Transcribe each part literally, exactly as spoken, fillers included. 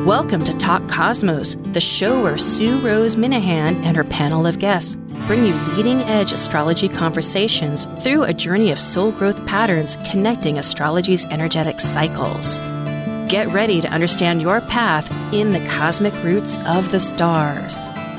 Welcome to Talk Cosmos, the show where Sue Rose Minahan and her panel of guests bring you leading-edge astrology conversations through a journey of soul growth patterns connecting astrology's energetic cycles. Get ready to understand your path in the cosmic roots of the stars.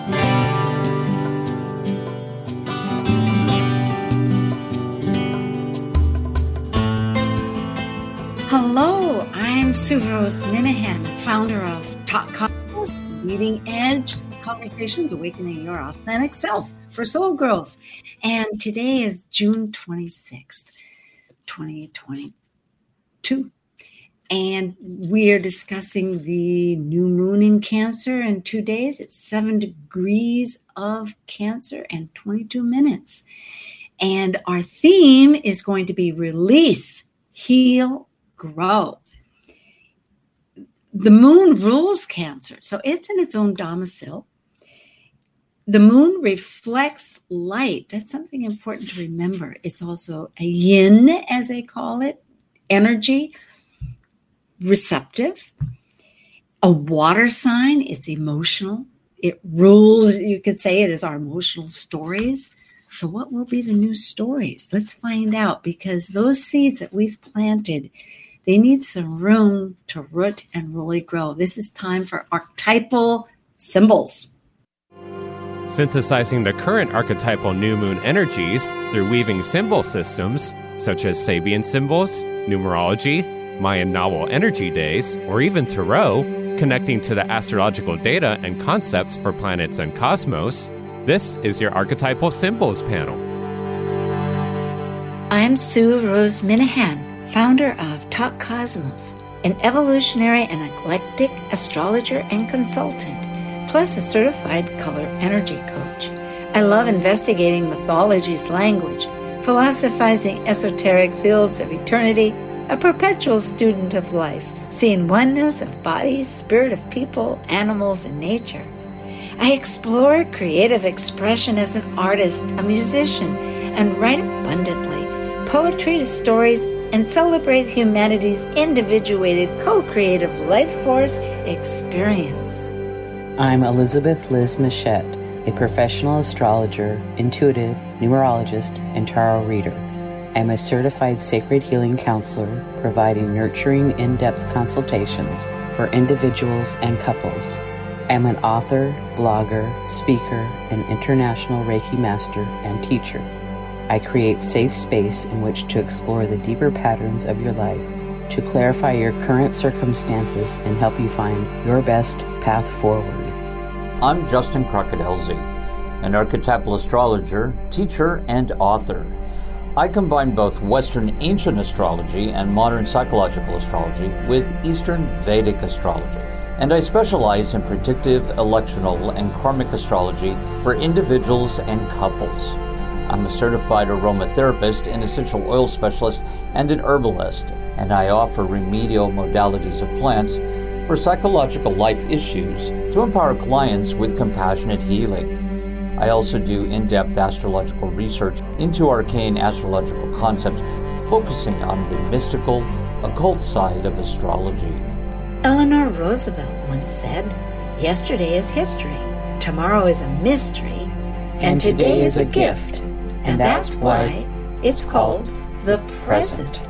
Hello, I'm Sue Rose Minahan, founder of Talk Cosmos, Leading Edge Conversations, Awakening Your Authentic Self for Soul Growth. And today is June twenty-sixth, twenty twenty-two. And we are discussing the new moon in Cancer in two days. It's seven degrees of Cancer and twenty-two minutes. And our theme is going to be release, heal, grow. The moon rules Cancer, so it's in its own domicile. The moon reflects light. That's something important to remember. It's also a yin, as they call it, energy, receptive. A water sign, it's emotional. It rules, you could say it is our emotional stories. So what will be the new stories? Let's find out, because those seeds that we've planted, they need some room to root and really grow. This is time for archetypal symbols. Synthesizing the current archetypal new moon energies through weaving symbol systems such as Sabian symbols, numerology, Mayan novel energy days, or even tarot, connecting to the astrological data and concepts for planets and cosmos. This is your Archetypal Symbols panel. I'm Sue Rose Minahan, founder of Talk Cosmos, an evolutionary and eclectic astrologer and consultant, plus a certified color energy coach. I love investigating mythology's language, philosophizing esoteric fields of eternity, a perpetual student of life, seeing oneness of bodies, spirit of people, animals, and nature. I explore creative expression as an artist, a musician, and write abundantly, poetry to stories, and celebrate humanity's individuated, co-creative life force experience. I'm Elizabeth Liz Machette, a professional astrologer, intuitive, numerologist, and tarot reader. I'm a certified sacred healing counselor, providing nurturing, in-depth consultations for individuals and couples. I'm an author, blogger, speaker, and international Reiki master and teacher. I create safe space in which to explore the deeper patterns of your life, to clarify your current circumstances and help you find your best path forward. I'm Justin Crocodilzy, an archetypal astrologer, teacher, and author. I combine both Western ancient astrology and modern psychological astrology with Eastern Vedic astrology, and I specialize in predictive, electional, and karmic astrology for individuals and couples. I'm a certified aromatherapist, an essential oil specialist, and an herbalist, and I offer remedial modalities of plants for psychological life issues to empower clients with compassionate healing. I also do in-depth astrological research into arcane astrological concepts, focusing on the mystical, occult side of astrology. Eleanor Roosevelt once said, "Yesterday is history, tomorrow is a mystery, and, and today, today is a gift." And that's why it's called the present.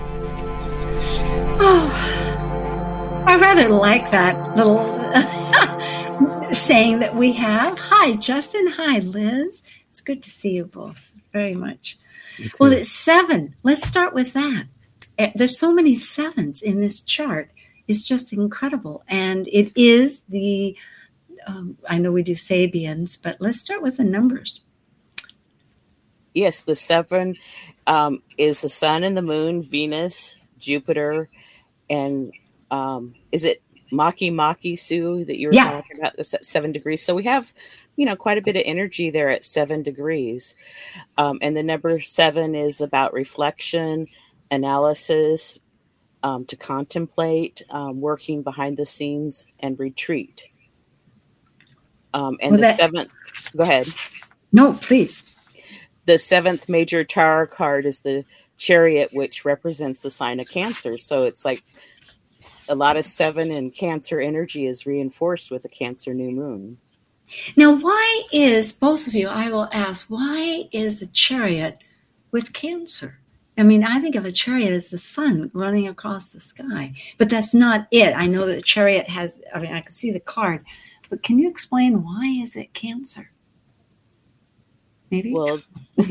Oh, I rather like that little saying that we have. Hi, Justin. Hi, Liz. It's good to see you both very much. Well, it's seven. Let's start with that. There's so many sevens in this chart. It's just incredible. And it is the, um, I know we do Sabians, but let's start with the numbers. Yes, the seven um, is the sun and the moon, Venus, Jupiter, and um, is it Maki Maki, Sue, that you were yeah. talking about, the seven degrees? So we have, you know, quite a bit of energy there at seven degrees. Um, and the number seven is about reflection, analysis, um, to contemplate, um, working behind the scenes, and retreat. Um, and well, the that... seventh, go ahead. No, please. The seventh major tarot card is the Chariot, which represents the sign of Cancer. So it's like a lot of seven and Cancer energy is reinforced with the Cancer new moon. Now, why is, both of you, I will ask, why is the Chariot with Cancer? I mean, I think of a chariot as the sun running across the sky, but that's not it. I know that the Chariot has, I mean, I can see the card, but can you explain why is it Cancer? Maybe? Well,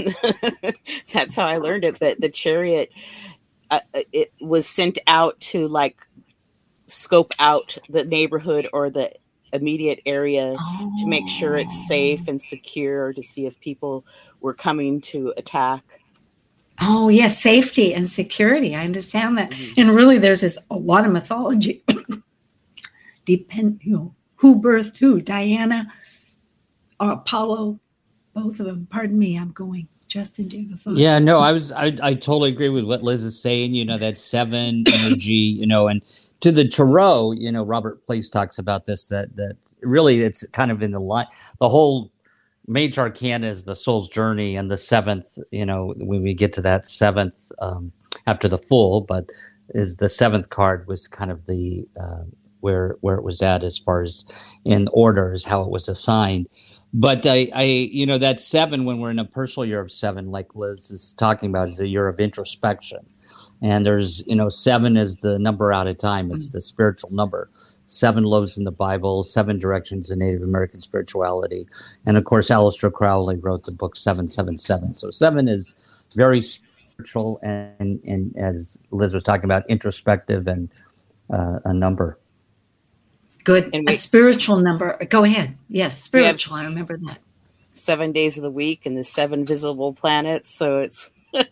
that's how I learned it, but the Chariot, uh, it was sent out to like scope out the neighborhood or the immediate area oh. to make sure it's safe and secure, to see if people were coming to attack. Oh, yes, safety and security. I understand that. Mm-hmm. And really, there's this a lot of mythology. Depend, you know, who birthed who? Diana, or Apollo, both of them. Pardon me, I'm going. Justin, do you have a thought? Yeah, no, I was, I, I totally agree with what Liz is saying. You know, that seven energy, you know, and to the tarot, you know, Robert Place talks about this, that that really it's kind of in the line. The whole major arcana is the soul's journey, and the seventh, you know, when we get to that seventh um, after the full, but is the seventh card was kind of the uh, where where it was at as far as in order is how it was assigned. But I, I, you know, that seven, when we're in a personal year of seven, like Liz is talking about, is a year of introspection. And there's, you know, seven is the number out of time. It's the spiritual number. Seven loaves in the Bible, seven directions in Native American spirituality. And of course, Aleister Crowley wrote the book seven seven seven. So seven is very spiritual and, and as Liz was talking about, introspective and uh, a number. Good. We, a spiritual number. Go ahead. Yes, spiritual. I remember that. Seven days of the week and the seven visible planets. So it's,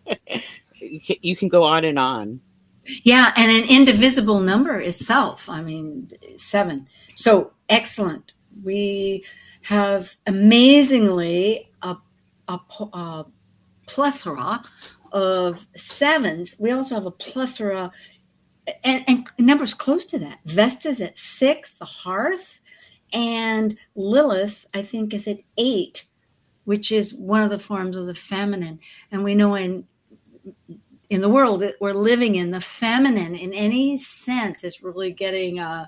you, can, you can go on and on. Yeah. And an indivisible number itself. I mean, seven. So excellent. We have amazingly a, a, a plethora of sevens. We also have a plethora And, and numbers close to that. Vesta's at six, the hearth, and Lilith, I think, is at eight, which is one of the forms of the feminine. And we know in in the world that we're living in, the feminine, in any sense, is really getting a,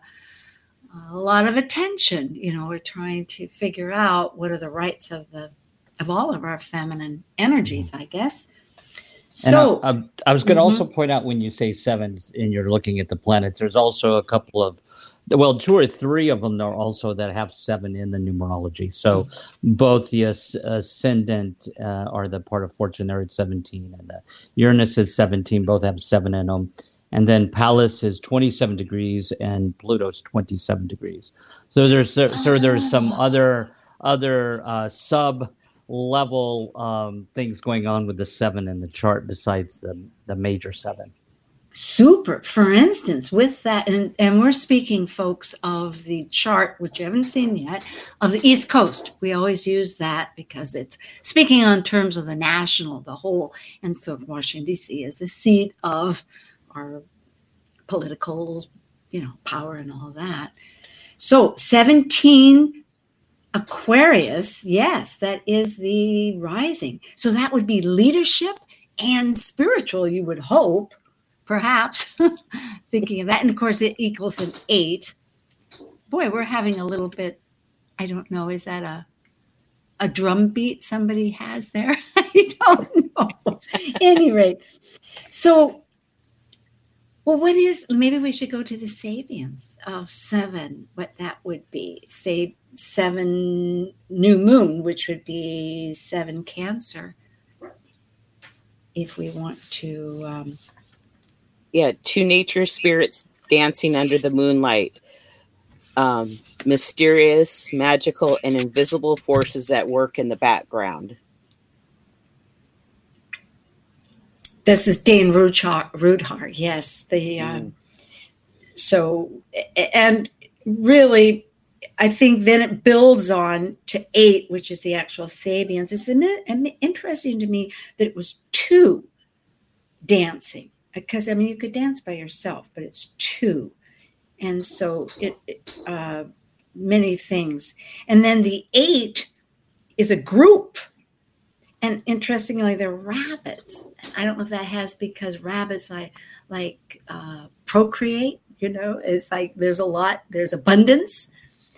a lot of attention. You know, we're trying to figure out what are the rights of the of all of our feminine energies, I guess. So I, I, I was going to mm-hmm. also point out, when you say sevens and you're looking at the planets, there's also a couple of, well, two or three of them are also that have seven in the numerology. So mm-hmm. both the ascendant uh, are the part of fortune, they're at seventeen, and the Uranus is seventeen, both have seven in them. And then Pallas is twenty-seven degrees and Pluto's twenty-seven degrees. So there's so, so there's some other other uh, sub level um, things going on with the seven in the chart besides the the major seven. Super. For instance, with that, and, and we're speaking, folks, of the chart, which you haven't seen yet, of the East Coast. We always use that because it's speaking on terms of the national, the whole. And so Washington, D C is the seat of our political, you know, power and all that. So seventeen Aquarius, yes, that is the rising. So that would be leadership and spiritual, you would hope, perhaps, thinking of that. And of course, it equals an eight. Boy, we're having a little bit, I don't know, is that a a drum beat somebody has there? I don't know. At any rate, so, well, what is, maybe we should go to the Sabians of seven, what that would be. Say, seven new moon, which would be seven Cancer, if we want to. Um, yeah, two nature spirits dancing under the moonlight. Um, mysterious, magical, and invisible forces at work in the background. This is Dane Rudhar. Yes, the um, mm. so and really. I think then it builds on to eight, which is the actual Sabians. It's interesting to me that it was two dancing, because, I mean, you could dance by yourself, but it's two. And so it, it uh, many things. And then the eight is a group. And interestingly, they're rabbits. I don't know if that has because rabbits like, like uh, procreate, You know, it's like there's a lot, there's abundance.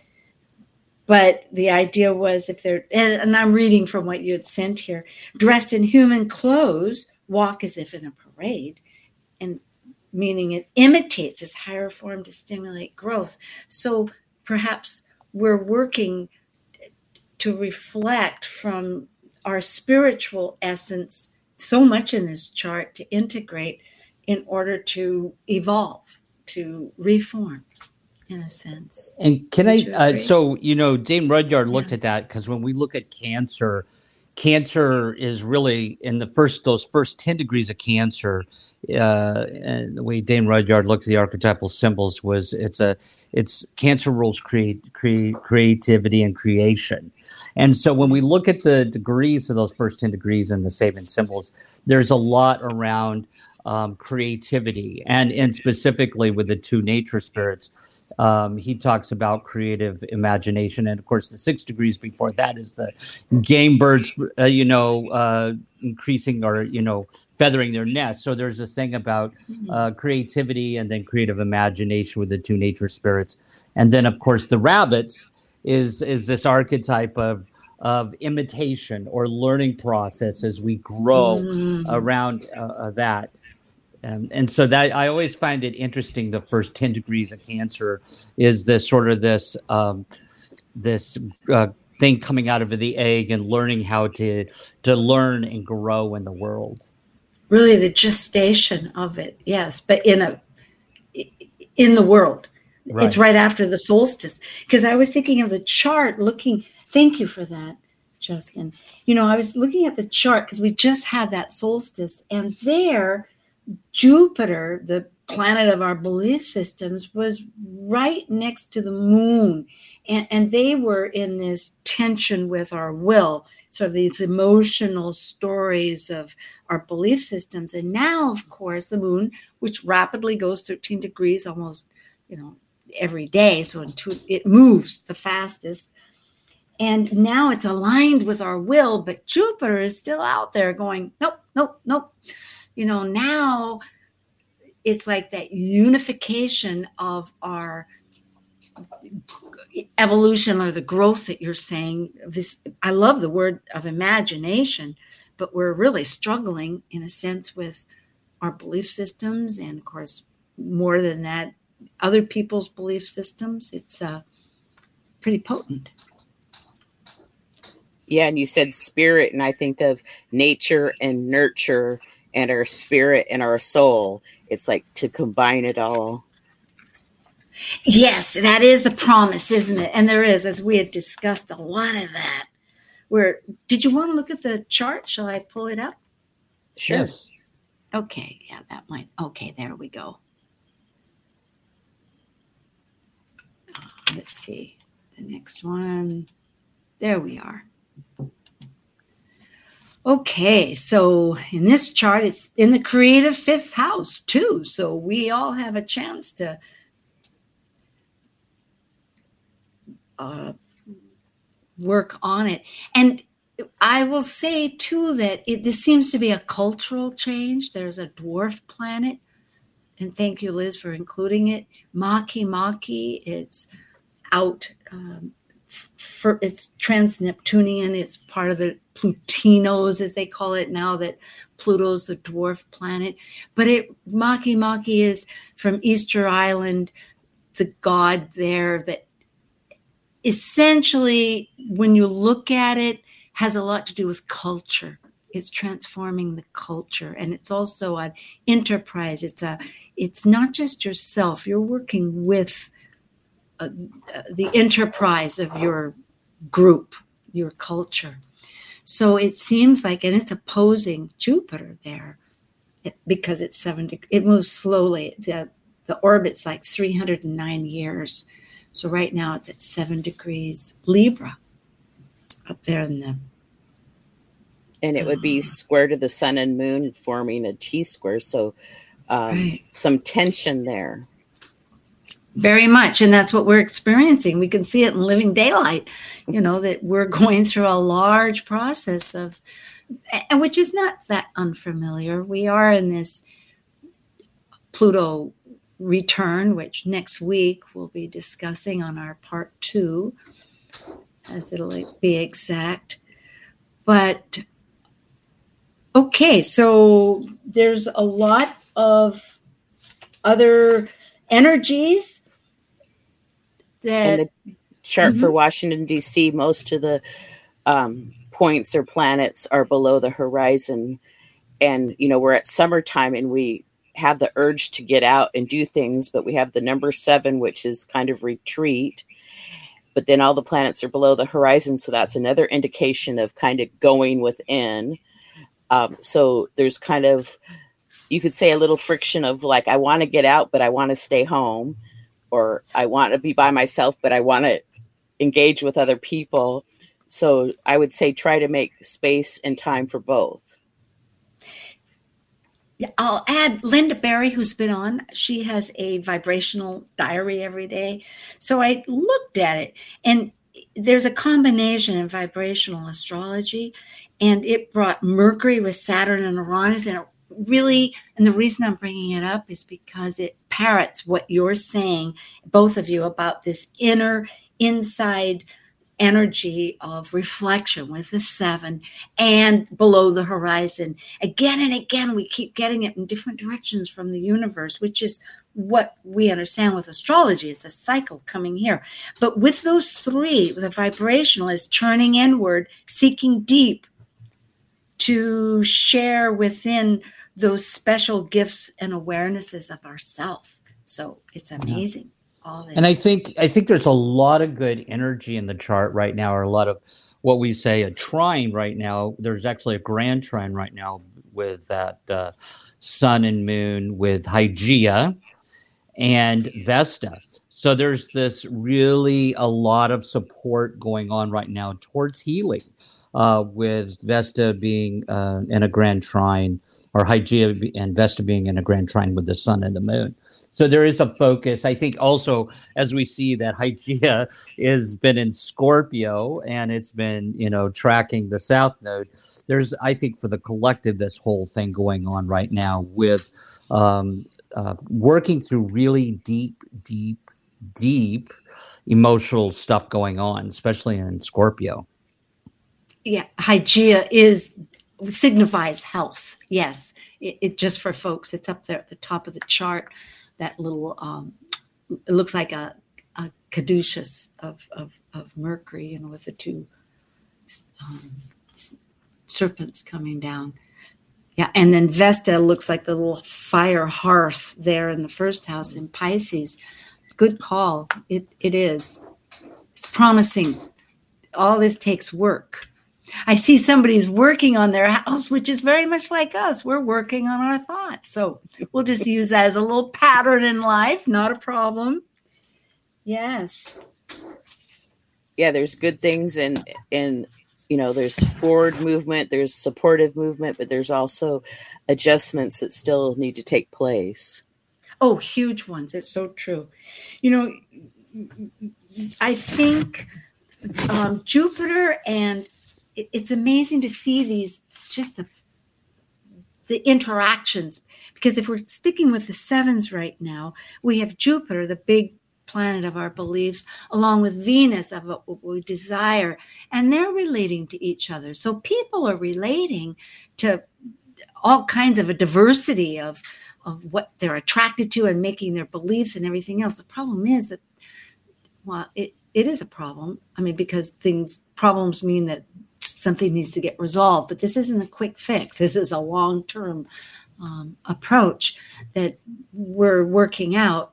But the idea was if they're, and, and I'm reading from what you had sent here, dressed in human clothes, walk as if in a parade, and meaning it imitates this higher form to stimulate growth. So perhaps we're working to reflect from our spiritual essence so much in this chart to integrate in order to evolve, to reform. In a sense. And can I, uh, so, you know, Dane Rudyard looked yeah. at that because when we look at cancer, cancer is really in the first, those first ten degrees of cancer, uh, and the way Dane Rudyard looked at the archetypal symbols was it's a, it's cancer rules create, create creativity and creation. And so when we look at the degrees of those first ten degrees and the Sabian symbols, there's a lot around um, creativity and, and specifically with the two nature spirits. Um, he talks about creative imagination. And of course, the six degrees before that is the game birds, uh, you know, uh, increasing or, you know, feathering their nest. So there's this thing about uh, creativity and then creative imagination with the two nature spirits. And then, of course, the rabbits is is this archetype of of imitation or learning process as we grow mm. around uh, that. Um, and so that I always find it interesting. The first ten degrees of Cancer is this sort of this um, this uh, thing coming out of the egg and learning how to to learn and grow in the world. Really, the gestation of it, yes, but in a in the world. Right. It's right after the solstice. Because I was thinking of the chart, looking. Thank you for that, Justin. You know, I was looking at the chart because we just had that solstice, and there. Jupiter, the planet of our belief systems, was right next to the moon. And, and they were in this tension with our will, sort of these emotional stories of our belief systems. And now, of course, the moon, which rapidly goes thirteen degrees almost, you know, every day. So in two, it moves the fastest. And now it's aligned with our will, but Jupiter is still out there going, nope, nope, nope. You know, now it's like that unification of our evolution or the growth that you're saying. This, I love the word of imagination, but we're really struggling in a sense with our belief systems. And of course, more than that, other people's belief systems. It's uh, pretty potent. Yeah. And you said spirit, and I think of nature and nurture and our spirit and our soul. It's like to combine it all. Yes, that is the promise, isn't it? And there is, as we had discussed, a lot of that. Where did you want to look at the chart? Shall I pull it up? Sure. Yes. Okay, yeah, that might. Okay, there we go. Uh, let's see. The next one. There we are. Okay, so in this chart, it's in the creative fifth house too. So we all have a chance to uh, work on it. And I will say too that it, this seems to be a cultural change. There's a dwarf planet, and thank you, Liz, for including it. Makemake, it's out. Um, For, it's trans-Neptunian. It's part of the Plutinos, as they call it now, that Pluto's the dwarf planet. But it Makemake is from Easter Island, the god there that essentially, when you look at it, has a lot to do with culture. It's transforming the culture, and it's also an enterprise. It's a. It's not just yourself. You're working with uh, the enterprise of your group, your culture. So it seems like, and it's opposing Jupiter there it, because it's seven degrees. It moves slowly. The the orbit's like three hundred nine years. So right now it's at seven degrees Libra up there in the. And it would be square to the sun and moon, forming a T-square. So um, right. some tension there. Very much. And that's what we're experiencing. We can see it in living daylight, you know, that we're going through a large process of, and which is not that unfamiliar. We are in this Pluto return, which next week we'll be discussing on our part two, as it'll be exact. But okay, so there's a lot of other energies that... And the chart mm-hmm. for Washington, D C, most of the um, points or planets are below the horizon. And, you know, we're at summertime and we have the urge to get out and do things, but we have the number seven, which is kind of retreat. But then all the planets are below the horizon. So that's another indication of kind of going within. Um, so there's kind of, you could say a little friction of like, I want to get out, but I want to stay home, or I want to be by myself, but I want to engage with other people. So I would say try to make space and time for both. I'll add Linda Berry, who's been on. She has a vibrational diary every day. So I looked at it, and there's a combination in vibrational astrology, and it brought Mercury with Saturn and Uranus, and it really, and the reason I'm bringing it up is because it parrots what you're saying, both of you, about this inner, inside energy of reflection with the seven and below the horizon. Again and again, we keep getting it in different directions from the universe, which is what we understand with astrology. It's a cycle coming here. But with those three, the vibrational is turning inward, seeking deep to share within those special gifts and awarenesses of ourself. So it's amazing. Yeah. And I think I think there's a lot of good energy in the chart right now, or a lot of what we say a trine right now. There's actually a grand trine right now with that uh, sun and moon with Hygeia and Vesta. So there's this really a lot of support going on right now towards healing, uh, with Vesta being uh, in a grand trine, or Hygeia and Vesta being in a grand trine with the sun and the moon. So there is a focus. I think also, as we see that Hygeia has been in Scorpio and it's been, you know, tracking the South Node, there's, I think, for the collective, this whole thing going on right now with um, uh, working through really deep, deep, deep emotional stuff going on, especially in Scorpio. Yeah, Hygeia is... signifies health. Yes, it, it just for folks, it's up there at the top of the chart. That little, um, it looks like a, a caduceus of, of of Mercury, you know, with the two um, serpents coming down. Yeah, and then Vesta looks like the little fire hearth there in the first house in Pisces. Good call. It it is. It's promising. All this takes work. I see somebody's working on their house, which is very much like us. We're working on our thoughts. So we'll just use that as a little pattern in life. Not a problem. Yes. Yeah, there's good things in, in, you know, there's forward movement, there's supportive movement, but there's also adjustments that still need to take place. Oh, huge ones. It's so true. You know, I think um, Jupiter and it's amazing to see these, just the, the interactions, because if we're sticking with the sevens right now, we have Jupiter, the big planet of our beliefs, along with Venus of what we desire, and they're relating to each other. So people are relating to all kinds of a diversity of, of what they're attracted to and making their beliefs and everything else. The problem is that, well, it, it is a problem. I mean, because things, problems mean that something needs to get resolved, but this isn't a quick fix. This is a long-term um, approach that we're working out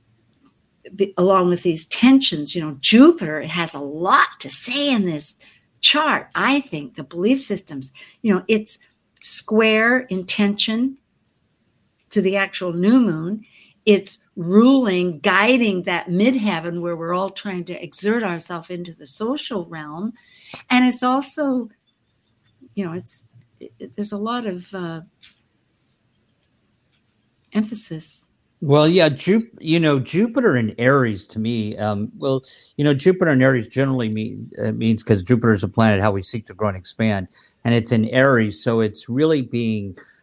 b- along with these tensions. You know, Jupiter has a lot to say in this chart. I think the belief systems, you know, it's square in tension to the actual new moon. It's ruling, guiding that midheaven where we're all trying to exert ourselves into the social realm. And it's also, you know, it's it, it, there's a lot of uh, emphasis. Well, yeah, Jup- you know, Jupiter in Aries to me, um, well, you know, Jupiter in Aries generally mean, uh, means, because Jupiter is a planet how we seek to grow and expand, and it's in Aries, so it's really being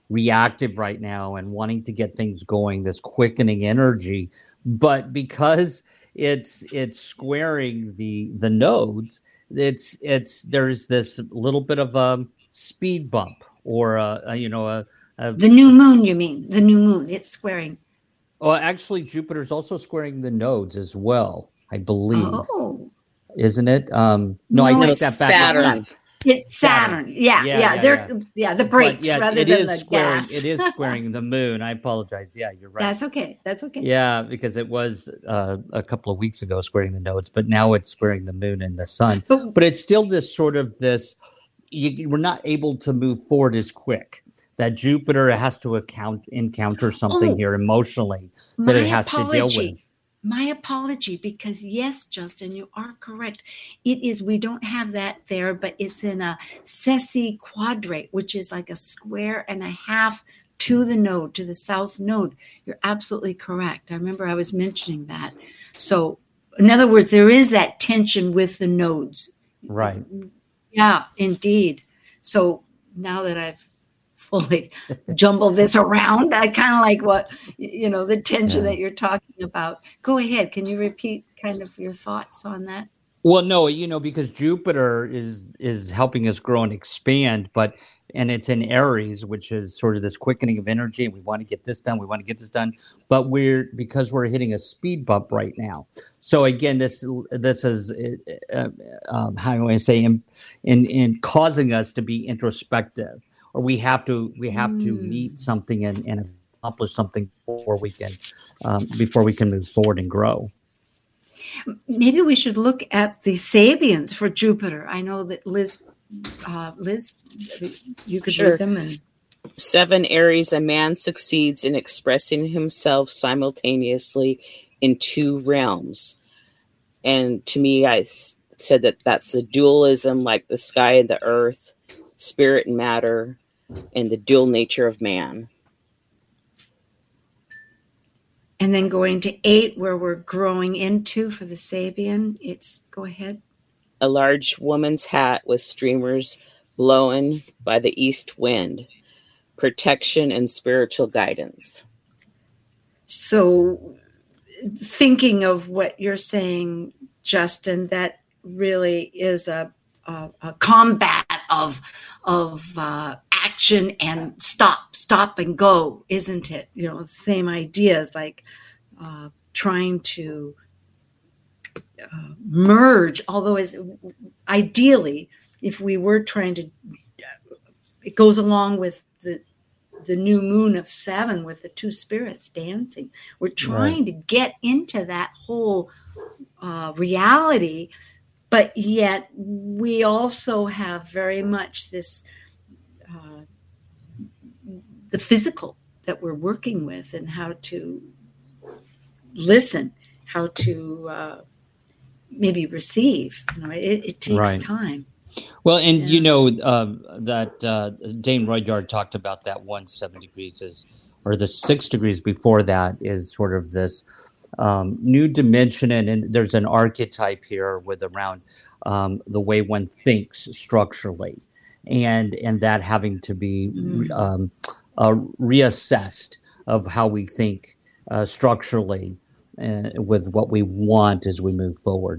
reactive right now and wanting to get things going, this quickening energy. But because it's it's squaring the the nodes, it's it's there's this little bit of a speed bump, or a, a you know a, a the new moon. You mean the new moon? It's squaring. Oh, actually, Jupiter's also squaring the nodes as well, I believe. Oh, isn't it? Um, no, No, I take it's that back. Saturn. It's not. it's Saturn. Yeah, Yeah, yeah, yeah, they're yeah. yeah the But brakes yeah, rather it than is the squaring. gas. It is squaring the moon. I apologize. Yeah, you're right. That's okay. That's okay. Yeah, because it was uh, a couple of weeks ago squaring the nodes, but now it's squaring the moon and the sun. But- But it's still this sort of this. You, we're not able to move forward as quick. That Jupiter has to account encounter something Oh, here emotionally that My it has to deal apology. with. My apology, because yes, Justin, you are correct. It is, we don't have that there, but it's in a sessi quadrate, which is like a square and a half to the node, to the south node. You're absolutely correct. I remember I was mentioning that. So, in other words, there is that tension with the nodes. Right. Yeah, indeed. So now that I've fully jumbled this around, I kind of like what, you know, the tension Yeah. that you're talking about. Go ahead. Can you repeat kind of your thoughts on that? Well, no, you know, because Jupiter is is helping us grow and expand, but and it's in Aries, which is sort of this quickening of energy. We want to get this done. We want to get this done, but we're because we're hitting a speed bump right now. So again, this this is uh, um, how do I say in, in in causing us to be introspective, or we have to we have mm. to meet something and, and accomplish something before we can um, before we can move forward and grow. Maybe we should look at the Sabians for Jupiter. I know that Liz, uh, Liz, you could Sure. read them. And Seven Aries, a man succeeds in expressing himself simultaneously in two realms. And to me, I th- said that that's the dualism, like the sky and the earth, spirit and matter, and the dual nature of man. and then going to eight, where we're growing into for the Sabian. It's go ahead. A large woman's hat with streamers blown by the east wind, protection and spiritual guidance. So thinking of what you're saying, Justin, that really is a, a, a combat of, of uh, action and stop, stop and go, isn't it? You know, same ideas, like uh, trying to uh, merge, although as ideally, if we were trying to, it goes along with the the new moon of seven with the two spirits dancing. We're trying right. to get into that whole uh, reality, but yet we also have very much this, uh, the physical that we're working with, and how to listen, how to uh, maybe receive. You know, it, it takes right. time. Well, and yeah. you know uh, that uh, Dane Rudyard talked about that one seven degrees is, or the six degrees before that is sort of this um, new dimension, and, and there's an archetype here with around um, the way one thinks structurally, and and that having to be mm. um, uh, reassessed of how we think uh, structurally uh, with what we want as we move forward.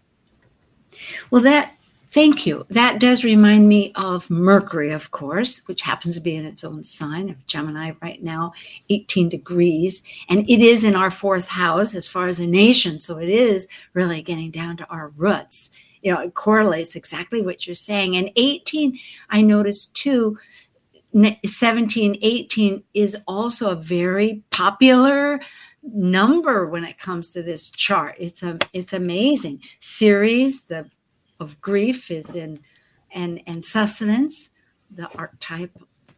Well, that. Thank you. That does remind me of Mercury, of course, which happens to be in its own sign of Gemini right now, eighteen degrees. And it is in our fourth house as far as a nation. So it is really getting down to our roots. You know, it correlates exactly what you're saying. And eighteen, I noticed too, seventeen, eighteen is also a very popular number when it comes to this chart. It's a, it's amazing. Ceres, the of grief, is in and and sustenance, the archetype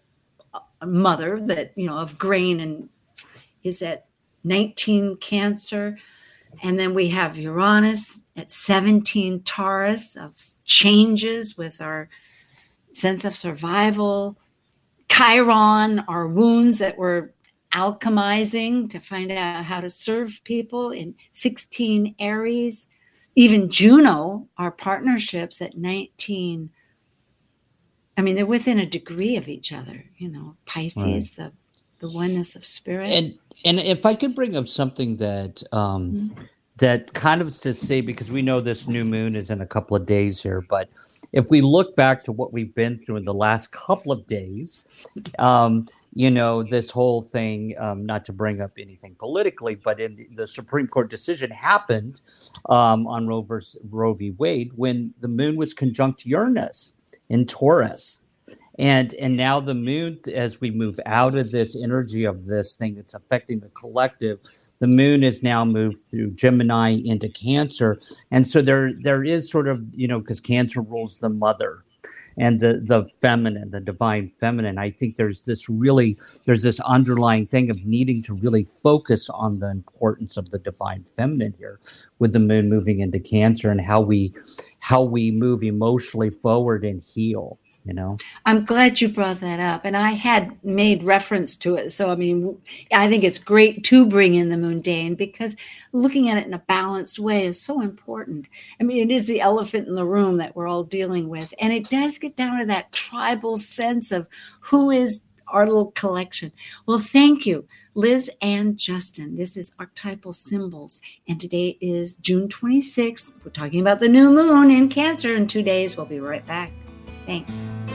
mother that, you know, of grain, and is at nineteen Cancer. And then we have Uranus at seventeen Taurus, of changes with our sense of survival. Chiron, our wounds that we're alchemizing to find out how to serve people, in sixteen Aries. Even Juno, our partnerships, at nineteen I mean, they're within a degree of each other, you know, Pisces, right. the the oneness of spirit. And and if I could bring up something that um, mm-hmm. that kind of to say, because we know this new moon is in a couple of days here, but if we look back to what we've been through in the last couple of days, um, you know, this whole thing, um, not to bring up anything politically, but in the, the Supreme Court decision happened um, on Roe versus Roe v. Wade when the moon was conjunct Uranus in Taurus. And and now the moon, as we move out of this energy of this thing that's affecting the collective, the moon is now moved through Gemini into Cancer. And so there there is sort of, you know, because Cancer rules the mother and the, the feminine, the divine feminine. I think there's this really, there's this underlying thing of needing to really focus on the importance of the divine feminine here with the moon moving into Cancer and how we how we move emotionally forward and heal. You know, I'm glad you brought that up. And I had made reference to it. So, I mean, I think it's great to bring in the mundane because looking at it in a balanced way is so important. I mean, it is the elephant in the room that we're all dealing with. And it does get down to that tribal sense of who is our little collection. Well, thank you, Liz and Justin. This is Archetypal Symbols. And today is June twenty-sixth. We're talking about the new moon in Cancer in two days. We'll be right back. Thanks.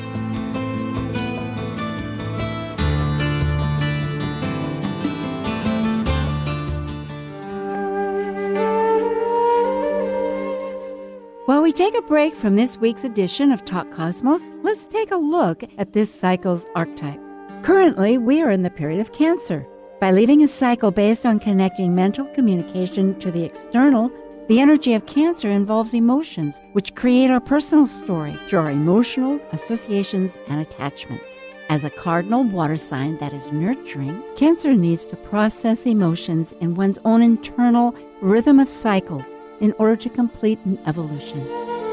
While we take a break from this week's edition of Talk Cosmos, let's take a look at this cycle's archetype. Currently, we are in the period of Cancer. By leaving a cycle based on connecting mental communication to the external, the energy of Cancer involves emotions, which create our personal story through our emotional associations and attachments. As a cardinal water sign that is nurturing, Cancer needs to process emotions in one's own internal rhythm of cycles in order to complete an evolution.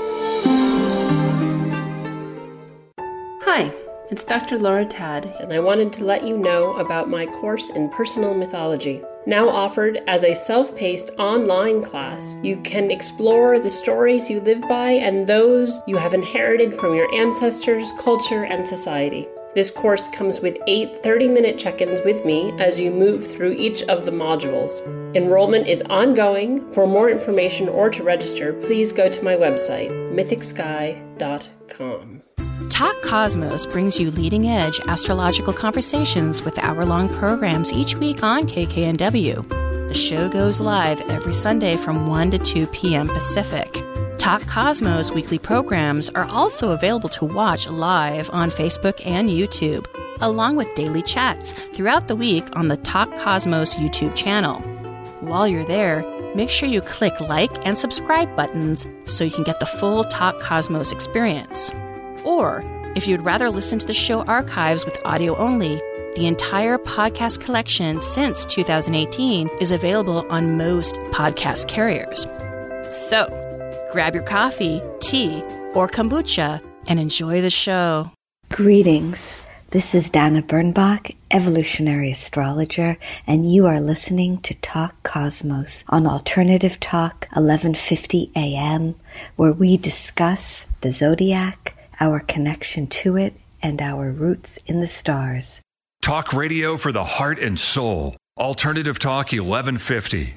Hi, it's Doctor Laura Tad, and I wanted to let you know about my course in personal mythology. Now offered as a self-paced online class, you can explore the stories you live by and those you have inherited from your ancestors, culture, and society. This course comes with eight thirty-minute check-ins with me as you move through each of the modules. Enrollment is ongoing. For more information or to register, please go to my website, mythic sky dot com. Talk Cosmos brings you leading-edge astrological conversations with hour-long programs each week on K K N W. The show goes live every Sunday from one to two p.m. Pacific. Talk Cosmos weekly programs are also available to watch live on Facebook and YouTube, along with daily chats throughout the week on the Talk Cosmos YouTube channel. While you're there, make sure you click like and subscribe buttons so you can get the full Talk Cosmos experience. Or, if you'd rather listen to the show archives with audio only, the entire podcast collection since two thousand eighteen is available on most podcast carriers. So, grab your coffee, tea, or kombucha and enjoy the show. Greetings. This is Dana Bernbach, evolutionary astrologer, and you are listening to Talk Cosmos on Alternative Talk eleven fifty a.m., where we discuss the zodiac, our connection to it, and our roots in the stars. Talk radio for the heart and soul. Alternative Talk eleven fifty.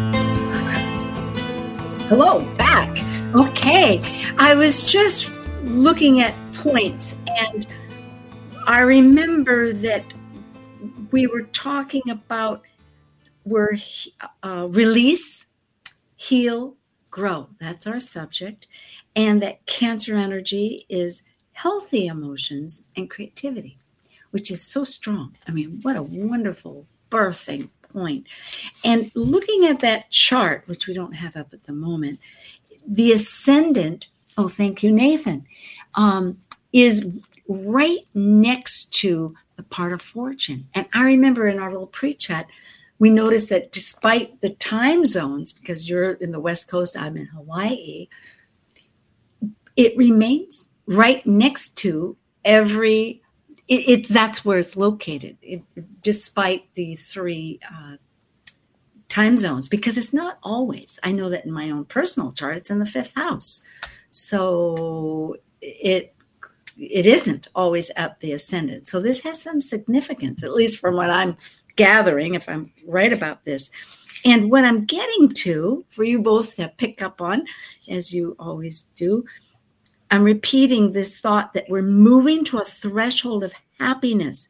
Hello, back. Okay, I was just looking at points, and I remember that we were talking about we're uh, release, heal, grow. That's our subject. And that Cancer energy is healthy emotions and creativity, which is so strong. I mean, what a wonderful birthing point. And looking at that chart, which we don't have up at the moment, the ascendant, oh, thank you, Nathan, um, is right next to the part of fortune. And I remember in our little pre-chat, we noticed that despite the time zones, because you're in the West Coast, I'm in Hawaii, it remains right next to every, it, it's that's where it's located, it, despite the three uh, time zones, because it's not always. I know that in my own personal chart, it's in the fifth house. So it it isn't always at the ascendant. So this has some significance, at least from what I'm gathering, if I'm right about this. And what I'm getting to, for you both to pick up on, as you always do, I'm repeating this thought that we're moving to a threshold of happiness,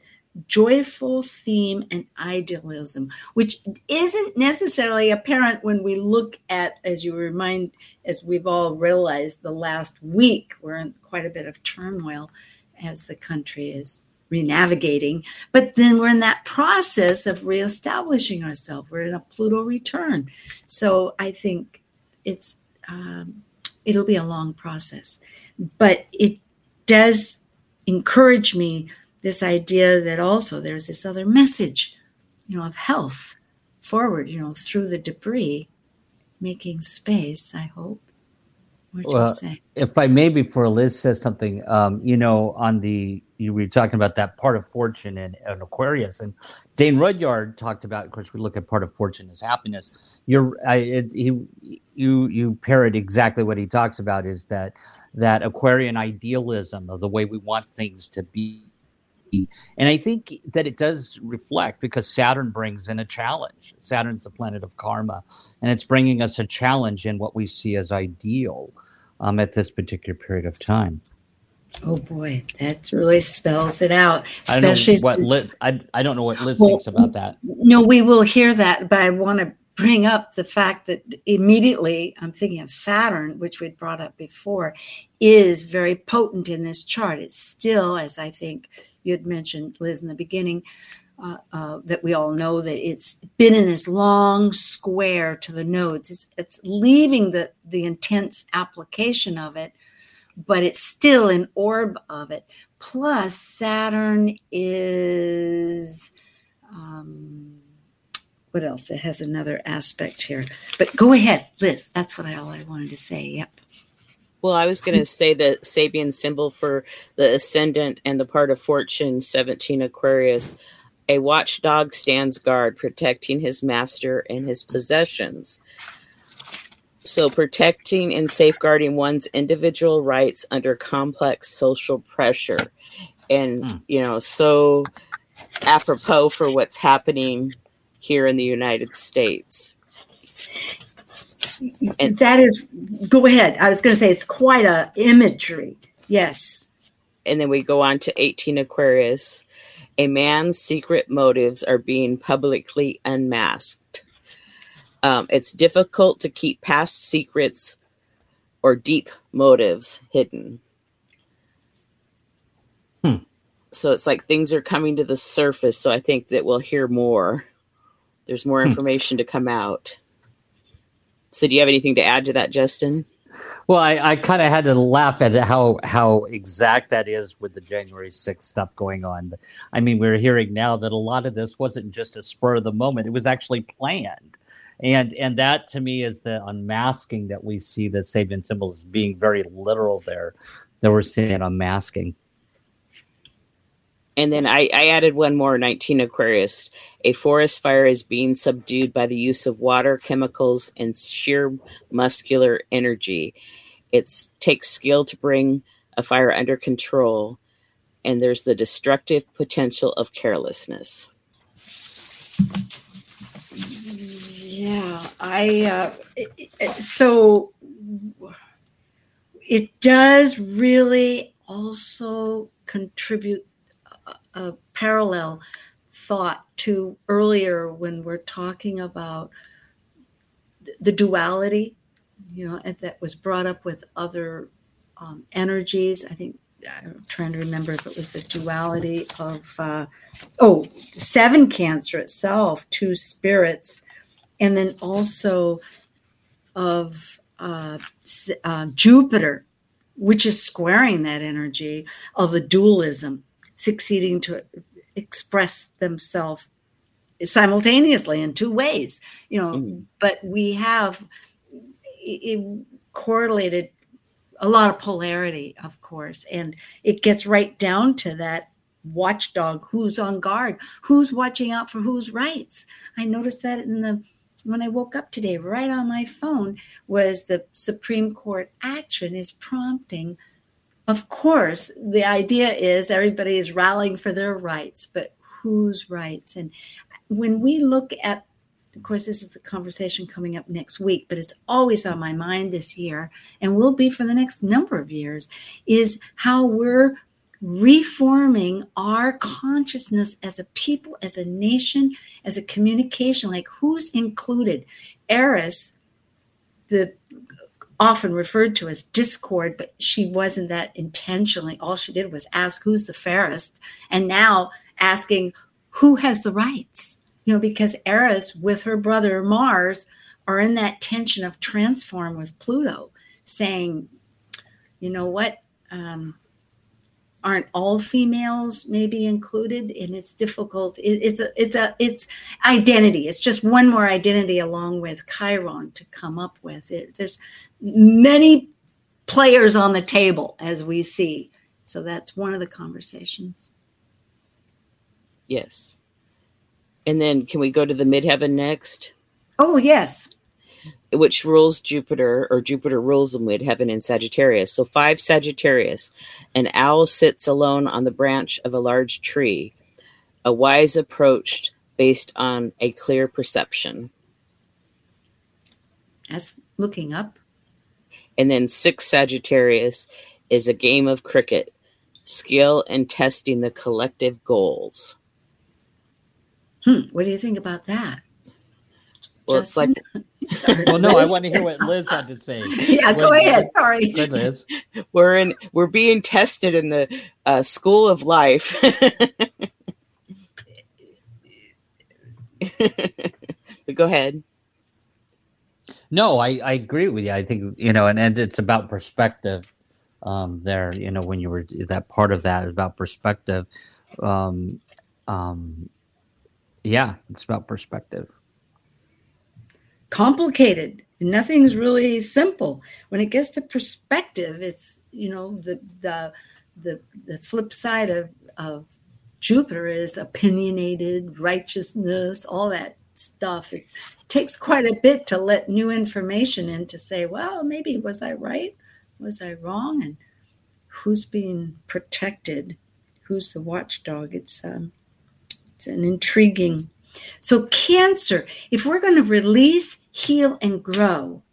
joyful theme, and idealism, which isn't necessarily apparent when we look at, as you remind, as we've all realized the last week, we're in quite a bit of turmoil as the country is renavigating. But then we're in that process of reestablishing ourselves. We're in a Pluto return. So I think it's um, it'll be a long process. But it does encourage me, this idea that also there's this other message, you know, of health forward, you know, through the debris, making space, I hope. What well, you say? If I may, before Liz says something, um, you know, on the, you were talking about that part of fortune in, in Aquarius, and Dane Rudyard talked about, of course, we look at part of fortune as happiness. You're, I, it, he, you, you parrot exactly what he talks about, is that, that Aquarian idealism of the way we want things to be. And I think that it does reflect, because Saturn brings in a challenge. Saturn's the planet of karma, and it's bringing us a challenge in what we see as ideal um, at this particular period of time. Oh boy, that really spells it out. I don't Especially know what since, Liz, I, I don't know what Liz well, thinks about that. No, we will hear that, but I want to bring up the fact that immediately I'm thinking of Saturn, which we'd brought up before, is very potent in this chart. It's still, as I think you had mentioned, Liz, in the beginning, uh, uh, that we all know that it's been in this long square to the nodes. It's, it's leaving the, the intense application of it, but it's still an orb of it. Plus, Saturn is, um, what else? It has another aspect here. But go ahead, Liz. That's what I, all I wanted to say. Yep. Well, I was going to say the Sabian symbol for the ascendant and the part of fortune, seventeen Aquarius. A watchdog stands guard, protecting his master and his possessions. So protecting and safeguarding one's individual rights under complex social pressure. And, mm. you know, so apropos for what's happening here in the United States. And that is, go ahead. I was going to say it's quite a imagery. Yes. And then we go on to eighteen Aquarius. A man's secret motives are being publicly unmasked. Um, it's difficult to keep past secrets or deep motives hidden. Hmm. So it's like things are coming to the surface. So I think that we'll hear more. There's more information to come out. So do you have anything to add to that, Justin? Well, I, I kind of had to laugh at how how exact that is with the January sixth stuff going on. But, I mean, we're hearing now that a lot of this wasn't just a spur of the moment. It was actually planned. And and that, to me, is the unmasking that we see the Sabian symbols being very literal there, that we're seeing unmasking. And then I, I added one more, nineteen Aquarius. A forest fire is being subdued by the use of water, chemicals, and sheer muscular energy. It takes skill to bring a fire under control, and there's the destructive potential of carelessness. Yeah, I, uh, it, it, so it does really also contribute a parallel thought to earlier when we're talking about the duality, you know, that was brought up with other um, energies. I think I'm trying to remember if it was the duality of, uh, oh, seven Cancer itself, two spirits, and then also of uh, uh, Jupiter, which is squaring that energy of a dualism, succeeding to express themselves simultaneously in two ways, you know, mm. but we have it correlated a lot of polarity, of course, and it gets right down to that watchdog, who's on guard, who's watching out for whose rights. I noticed that in the, when I woke up today, right on my phone was the Supreme Court action is prompting of course, the idea is everybody is rallying for their rights, but whose rights? And when we look at, of course, this is a conversation coming up next week, but it's always on my mind this year and will be for the next number of years, is how we're reforming our consciousness as a people, as a nation, as a communication, like who's included. Eris, the often referred to as discord, but she wasn't that intentionally. All she did was ask who's the fairest, and now asking who has the rights. You know, because Eris with her brother Mars are in that tension of transform with Pluto, saying, you know what, um, aren't all females maybe included? And it's difficult. It, it's a, it's a, it's identity. It's just one more identity along with Chiron to come up with it. There's many players on the table as we see. So that's one of the conversations. Yes. And then can we go to the midheaven next? Oh, yes. Which rules Jupiter, or Jupiter rules the midheaven in Sagittarius. So five Sagittarius. An owl sits alone on the branch of a large tree. A wise approach based on a clear perception. That's looking up. And then six Sagittarius is a game of cricket. Skill and testing the collective goals. Hmm. What do you think about that? Well, Justin? It's like, well, no, I want to hear what Liz had to say. Yeah, go when, ahead. Sorry. Good, Liz. We're in. We're being tested in the uh, school of life. But go ahead. No, I, I agree with you. I think, you know, and, and it's about perspective um, there, you know, when you were, that part of that is about perspective. Um, um, yeah, it's about perspective. Complicated. Nothing's really simple. When it gets to perspective, it's, you know, the the the, the flip side of, of Jupiter is opinionated, righteousness, all that stuff. It's, it takes quite a bit to let new information in to say, well, maybe was I right? Was I wrong? And who's being protected? Who's the watchdog? It's um, it's an intriguing. So Cancer, if we're going to release, heal, and grow,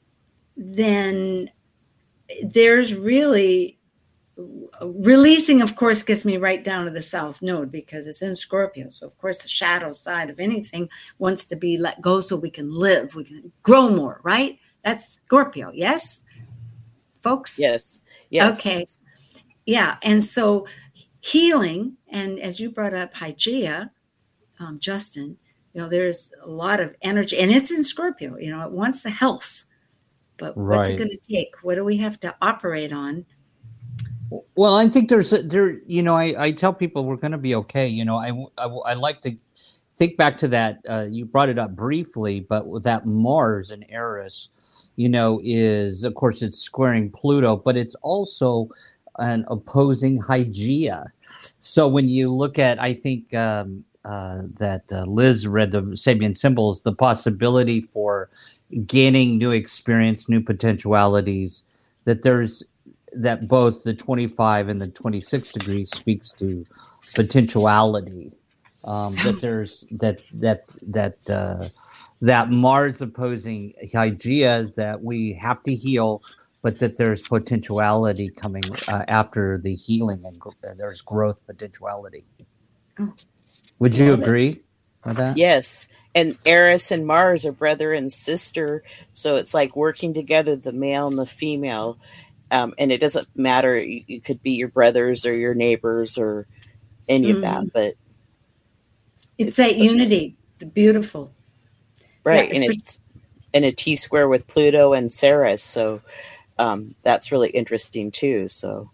then there's really releasing, of course, gets me right down to the South Node because it's in Scorpio. So, of course, the shadow side of anything wants to be let go so we can live, we can grow more, right? That's Scorpio, yes, folks? Yes. Yes. Okay. Yeah. And so healing, and as you brought up Hygeia, um, Justin, you know, there's a lot of energy, and it's in Scorpio, you know, it wants the health, but right. What's it going to take? What do we have to operate on? Well, I think there's a, there, you know, I, I tell people we're going to be okay. You know, I, I, I like to think back to that. Uh, you brought it up briefly, but with that Mars and Eris, you know, is, of course, it's squaring Pluto, but it's also an opposing Hygeia. So when you look at, I think um, uh, that uh, Liz read the Sabian symbols, the possibility for gaining new experience, new potentialities, that there's, that both the twenty-five and the twenty-six degrees speaks to potentiality. Um, that there's that that that uh, that Mars opposing Hygeia is that we have to heal, but that there's potentiality coming uh, after the healing, and gr- there's growth potentiality. Oh, would you agree it. with that? Yes. And Eris and Mars are brother and sister, so it's like working together, the male and the female. Um, and it doesn't matter. You, you could be your brothers or your neighbors or any mm. of that, but it's, it's that so unity, the beautiful, right? Yeah, and it's, it's in a T square with Pluto and Ceres, so um, that's really interesting too. So,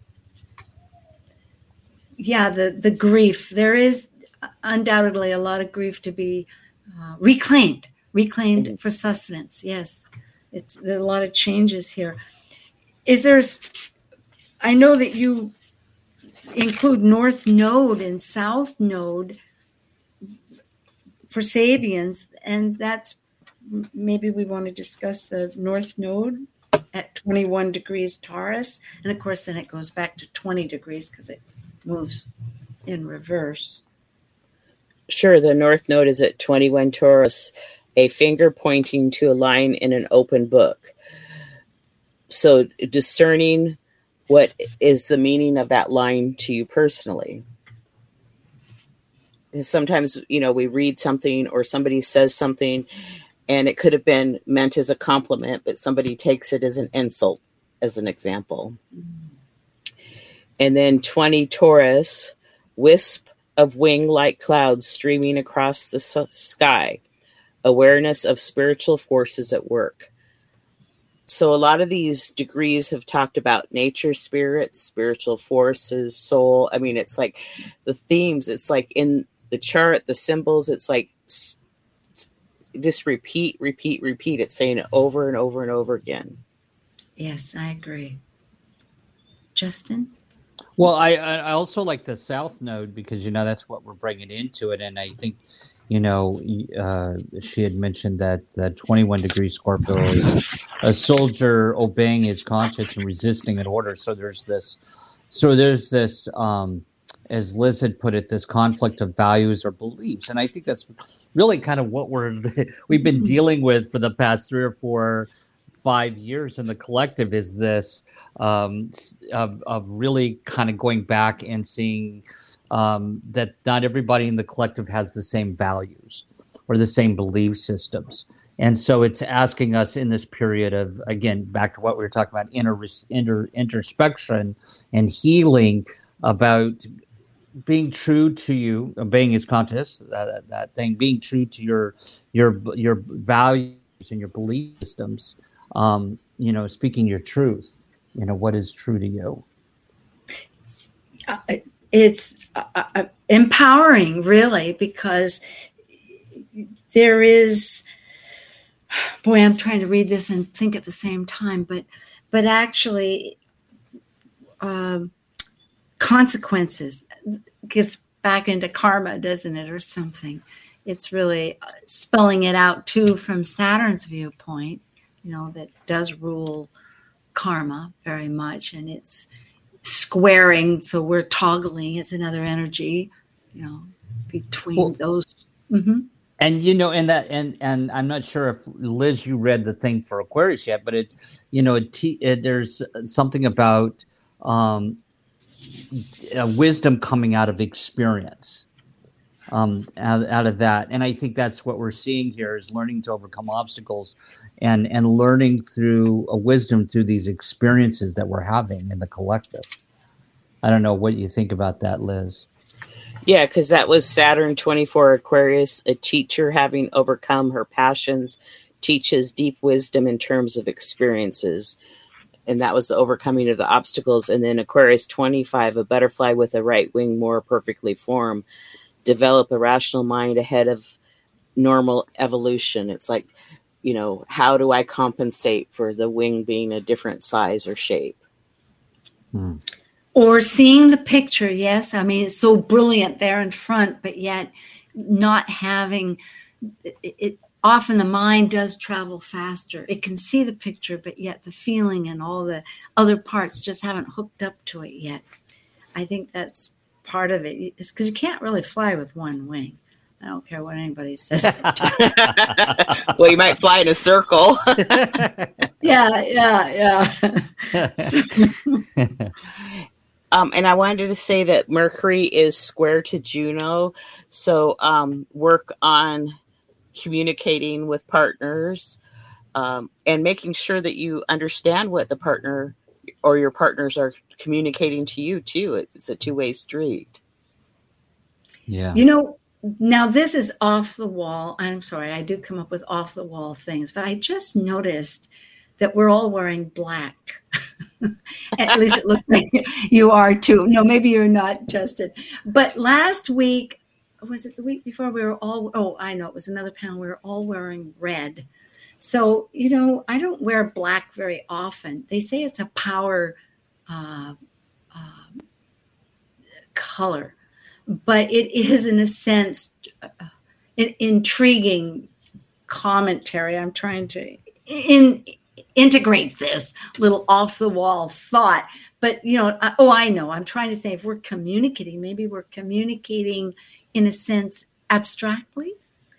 yeah, the the grief. There is undoubtedly a lot of grief to be uh, reclaimed, reclaimed mm-hmm. for sustenance. Yes, it's there are a lot of changes here. Is there, I know that you include North Node and South Node for Sabians, and that's, maybe we want to discuss the North Node. at twenty-one degrees Taurus. And of course, then it goes back to twenty degrees because it moves in reverse. Sure. The North Node is at twenty-one Taurus, a finger pointing to a line in an open book. So discerning what is the meaning of that line to you personally. Because sometimes, you know, we read something or somebody says something and it could have been meant as a compliment, but somebody takes it as an insult, as an example. And then twenty Taurus, wisp of wing-like clouds streaming across the sky, awareness of spiritual forces at work. So a lot of these degrees have talked about nature, spirits, spiritual forces, soul. I mean, it's like the themes, it's like in the chart, the symbols, it's like just repeat, repeat, repeat. It's saying it over and over and over again. Yes, I agree. Justin? Well, I, I also like the South Node because, you know, that's what we're bringing into it. And I think, you know, uh, she had mentioned that the twenty-one degree Scorpio is a soldier obeying his conscience and resisting an order. So there's this, so there's this, um, as Liz had put it, this conflict of values or beliefs. And I think that's really kind of what we're, we've been dealing with for the past three or four, five years in the collective is this, um, of, of really kind of going back and seeing um, that not everybody in the collective has the same values or the same belief systems. And so it's asking us in this period of, again, back to what we were talking about, inter, inter, introspection and healing about being true to you, obeying its conscience, that, that thing, being true to your your your values and your belief systems, um, you know, speaking your truth, you know, what is true to you. Uh, it's uh, empowering, really, because there is, boy, I'm trying to read this and think at the same time, but but actually, um, consequences gets back into karma, doesn't it, or something? It's really spelling it out too from Saturn's viewpoint, you know, that does rule karma very much, and it's squaring, so we're toggling. It's another energy, you know, between well, those. Mm-hmm. And you know, and that, and and I'm not sure if Liz, you read the thing for Aquarius yet, but it's, you know, it, it, there's something about um, uh, wisdom coming out of experience, um, out, out of that, and I think that's what we're seeing here is learning to overcome obstacles, and and learning through a wisdom through these experiences that we're having in the collective. I don't know what you think about that, Liz. Yeah, because that was Saturn twenty-four Aquarius, a teacher having overcome her passions, teaches deep wisdom in terms of experiences. And that was the overcoming of the obstacles. And then Aquarius twenty-five, a butterfly with a right wing more perfectly formed, develop a rational mind ahead of normal evolution. It's like, you know, how do I compensate for the wing being a different size or shape? Hmm. Or seeing the picture, yes. I mean, it's so brilliant there in front, but yet not having it, it. Often the mind does travel faster. It can see the picture, but yet the feeling and all the other parts just haven't hooked up to it yet. I think that's part of it. It's because you can't really fly with one wing. I don't care what anybody says. Well, you might fly in a circle. yeah, yeah, yeah. So, Um, and I wanted to say that Mercury is square to Juno. So um, work on communicating with partners um, and making sure that you understand what the partner or your partners are communicating to you, too. It's a two-way street. Yeah. You know, now this is off the wall. I'm sorry, I do come up with off the wall things, but I just noticed that we're all wearing black. At least it looks like you are too. No, maybe you're not, Justin. But last week, was it the week before, we were all, oh, I know, it was another panel. We were all wearing red. So, you know, I don't wear black very often. They say it's a power uh, uh, color, but it is, in a sense, uh, an intriguing commentary. I'm trying to, in integrate this little off the wall thought. But, you know, I, oh, I know. I'm trying to say if we're communicating, maybe we're communicating in a sense abstractly,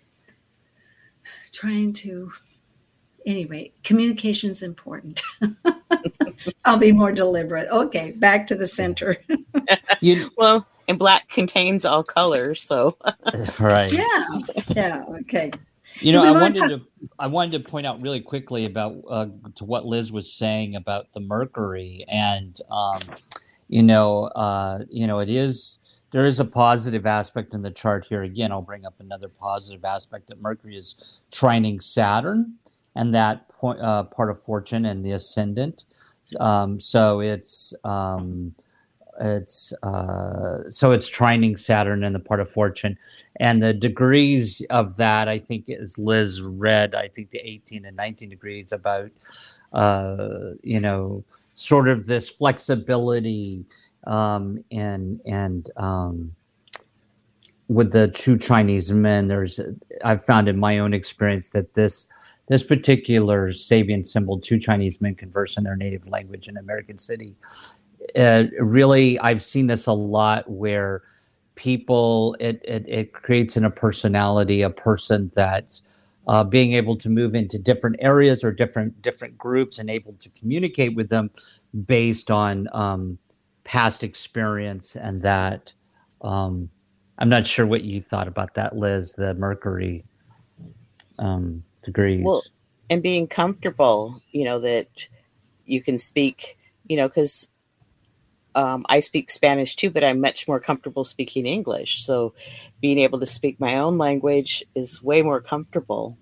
trying to, anyway, communication's important. I'll be more deliberate. Okay, back to the center. you, well, and black contains all colors, so. Right. Yeah, yeah, okay. You know, I wanted talk- to I wanted to point out really quickly about uh, to what Liz was saying about the Mercury, and um, you know, uh, you know, it is there is a positive aspect in the chart here. Again, I'll bring up another positive aspect that Mercury is trining Saturn, and that point, uh, part of fortune and the ascendant. Um, so it's um, it's uh, so it's trining Saturn and the part of fortune. And the degrees of that, I think, as Liz read, I think the eighteen and nineteen degrees about, uh, you know, sort of this flexibility um, and and um, with the two Chinese men, there's I've found in my own experience that this this particular Sabian symbol, two Chinese men converse in their native language in American City. Uh, really, I've seen this a lot where people, it, it, it creates in a personality, a person that's uh, being able to move into different areas or different different groups and able to communicate with them based on um, past experience. And that, um, I'm not sure what you thought about that, Liz, the Mercury um, degrees. Well, and being comfortable, you know, that you can speak, you know, because Um, I speak Spanish too, but I'm much more comfortable speaking English. So being able to speak my own language is way more comfortable.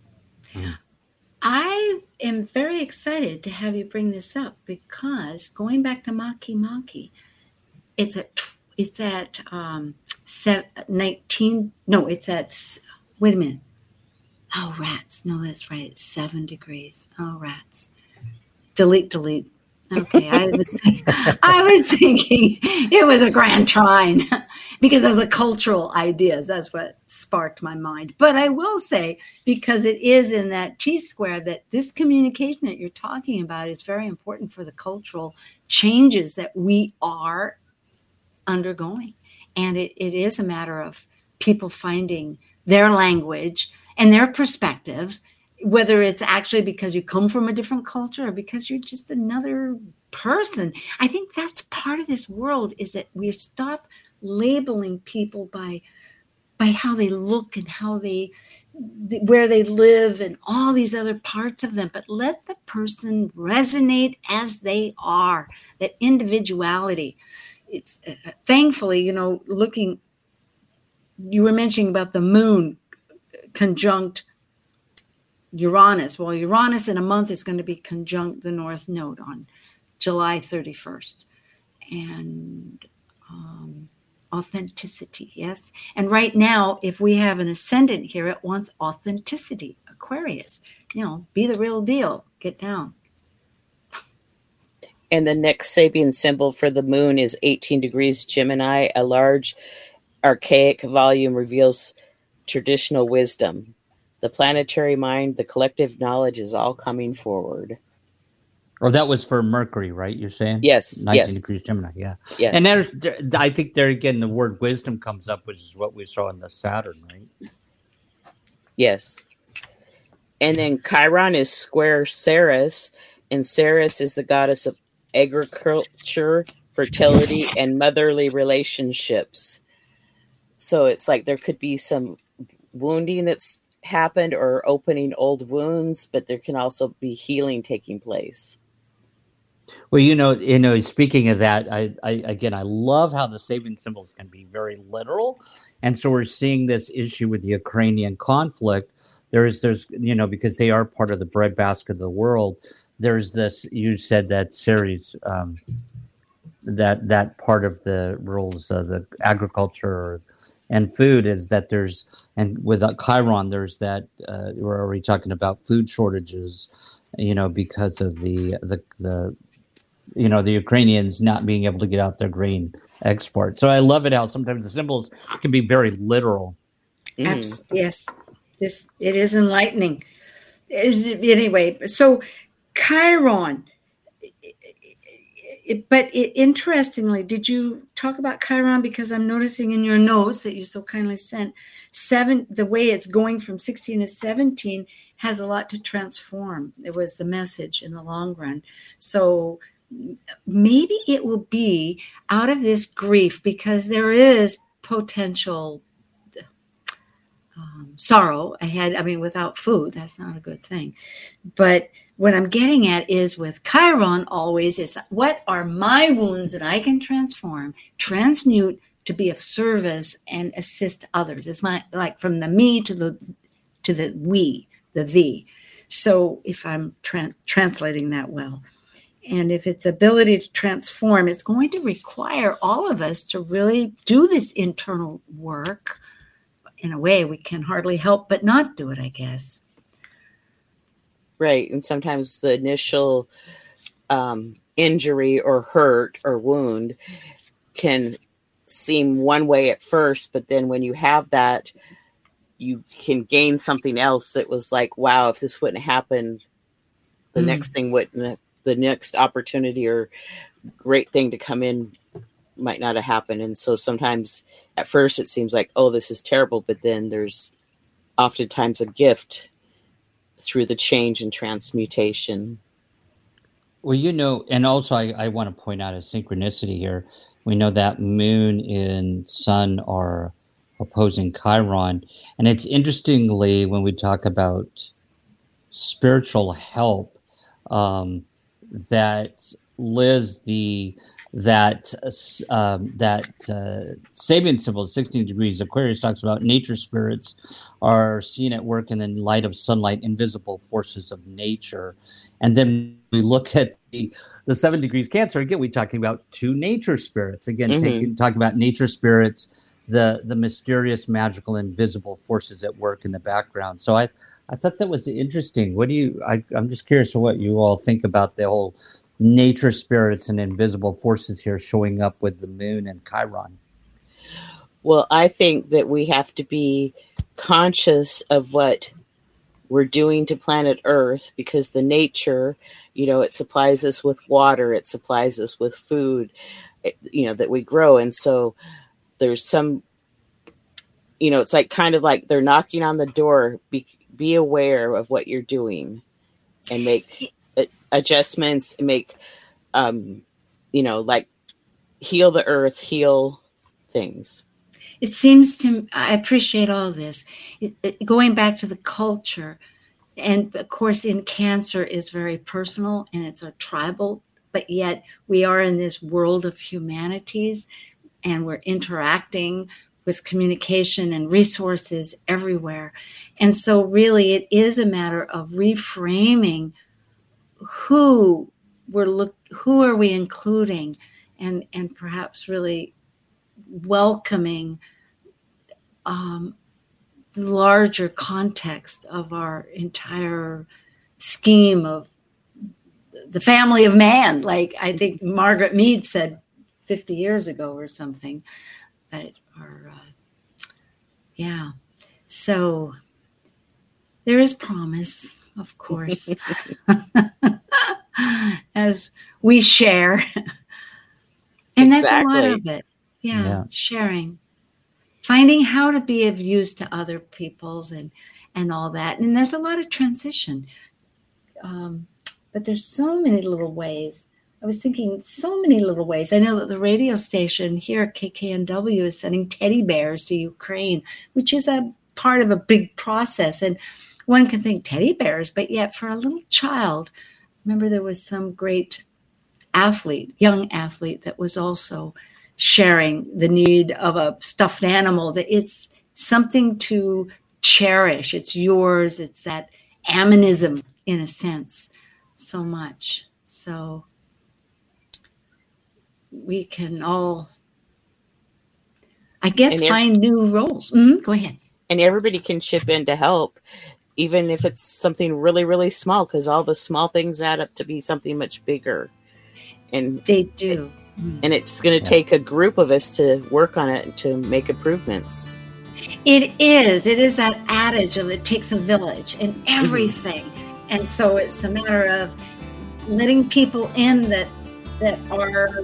I am very excited to have you bring this up because going back to Maki Maki, it's at, it's at um, nineteen, no, it's at, wait a minute. Oh, rats. No, that's right. It's seven degrees. Oh, rats. Delete, delete. Okay, I was I was thinking it was a grand trine because of the cultural ideas. That's what sparked my mind. But I will say, because it is in that T-square, that this communication that you're talking about is very important for the cultural changes that we are undergoing. And it, it is a matter of people finding their language and their perspectives, whether it's actually because you come from a different culture or because you're just another person. I think that's part of this world, is that we stop labeling people by by how they look and how they, where they live and all these other parts of them, but let the person resonate as they are, that individuality. It's uh, thankfully, you know, looking, you were mentioning about the moon conjunct Uranus. Well, Uranus in a month is going to be conjunct the North Node on July thirty-first. And um, authenticity, yes? And right now, if we have an ascendant here, it wants authenticity. Aquarius, you know, be the real deal. Get down. And the next Sabian symbol for the moon is eighteen degrees Gemini. A large archaic volume reveals traditional wisdom. The planetary mind, the collective knowledge is all coming forward. Oh, that was for Mercury, right? You're saying? Yes. nineteen yes. degrees Gemini, yeah. Yeah. And there's, there, I think there again, the word wisdom comes up, which is what we saw in the Saturn, right? Yes. And then Chiron is square Ceres, and Ceres is the goddess of agriculture, fertility, and motherly relationships. So it's like there could be some wounding that's happened or opening old wounds, but there can also be healing taking place. Well, you know, you know. Speaking of that, I, I again, I love how the Sabian symbols can be very literal, and so we're seeing this issue with the Ukrainian conflict. There's, there's, you know, because they are part of the breadbasket of the world. There's this. You said that series, um, that that part of the rules of the agriculture and food is that there's, and with Chiron, there's that. Uh, we're already talking about food shortages, you know, because of the the the. you know, the Ukrainians not being able to get out their grain export. So I love it how sometimes the symbols can be very literal. Mm. Absolutely. Yes. This, it is enlightening. Anyway, so Chiron. It, but it, interestingly, did you talk about Chiron? Because I'm noticing in your notes that you so kindly sent, seven, the way it's going from sixteen to seventeen has a lot to transform. It was the message in the long run. So maybe it will be out of this grief, because there is potential um, sorrow ahead. I mean, without food, that's not a good thing. But what I'm getting at is with Chiron always is, what are my wounds that I can transform, transmute to be of service and assist others? It's my, like from the me to the to the we, the thee. So if I'm tra- translating that well, and if it's ability to transform, it's going to require all of us to really do this internal work. In a way, we can hardly help but not do it, I guess. Right. And sometimes the initial um, injury or hurt or wound can seem one way at first, but then when you have that, you can gain something else that was like, wow, if this wouldn't happen, the mm. next thing wouldn't, the next opportunity or great thing to come in might not have happened. And so sometimes at first it seems like, oh, this is terrible, but then there's oftentimes a gift through the change and transmutation. Well, you know, and also I, I want to point out a synchronicity here. We know that moon and sun are opposing Chiron. And it's interestingly, when we talk about spiritual help, um, that Liz, the that um, that uh, Sabian symbol, sixteen degrees, Aquarius talks about nature spirits are seen at work in the light of sunlight, invisible forces of nature. And then we look at the, the seven degrees Cancer, again, we're talking about two nature spirits. Again, mm-hmm. taking, talking about nature spirits, the the mysterious, magical, invisible forces at work in the background. So I, I thought that was interesting. What do you, I, I'm just curious of what you all think about the whole nature spirits and invisible forces here showing up with the moon and Chiron. Well, I think that we have to be conscious of what we're doing to planet Earth, because the nature, you know, it supplies us with water, it supplies us with food, you know, that we grow. And so there's some, you know, it's like kind of like they're knocking on the door. Be, be aware of what you're doing and make adjustments, make, um, you know, like heal the earth, heal things. It seems to, I appreciate all this. It, it, going back to the culture, and of course in Cancer is very personal and it's a tribal, but yet we are in this world of humanities and we're interacting with communication and resources everywhere. And so really it is a matter of reframing who we're look, who are we including, and and perhaps really welcoming um, the larger context of our entire scheme of the family of man. Like I think Margaret Mead said fifty years ago or something. But or uh, yeah, so there is promise. Of course, as we share. And that's exactly. a lot of it. Yeah, yeah, sharing. Finding how to be of use to other people's and, and all that. And there's a lot of transition. Um, but there's so many little ways. I was thinking so many little ways. I know that the radio station here at K K N W is sending teddy bears to Ukraine, which is a part of a big process. And one can think teddy bears, but yet for a little child, remember there was some great athlete, young athlete, that was also sharing the need of a stuffed animal, that it's something to cherish. It's yours. It's that aminism in a sense, so much. So we can all, I guess, find new roles. Mm-hmm. Go ahead. And everybody can chip in to help, even if it's something really, really small, because all the small things add up to be something much bigger. And they do. And it's going to yeah. take a group of us to work on it to make improvements. It is. It is that adage of it takes a village in everything. Mm-hmm. And so it's a matter of letting people in that that are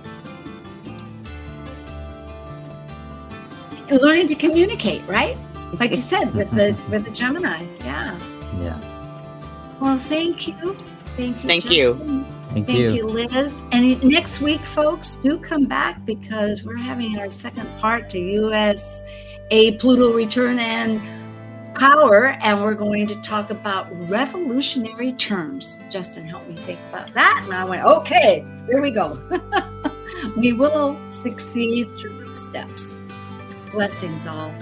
learning to communicate, right? Like you said, with the with the Gemini. Yeah. Yeah. Well, thank you. Thank you. Thank Justin. you. Thank, Thank you. you, Liz. And next week, folks, do come back because we're having our second part to U S A Pluto return and power, and we're going to talk about revolutionary terms. Justin helped me think about that, and I went, okay, here we go. We will succeed through the steps. Blessings all.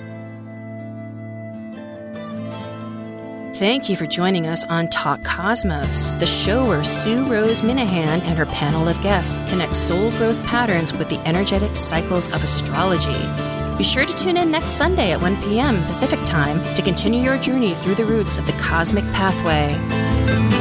Thank you for joining us on Talk Cosmos, the show where Sue Rose Minahan and her panel of guests connect soul growth patterns with the energetic cycles of astrology. Be sure to tune in next Sunday at one p.m. Pacific Time to continue your journey through the roots of the cosmic pathway.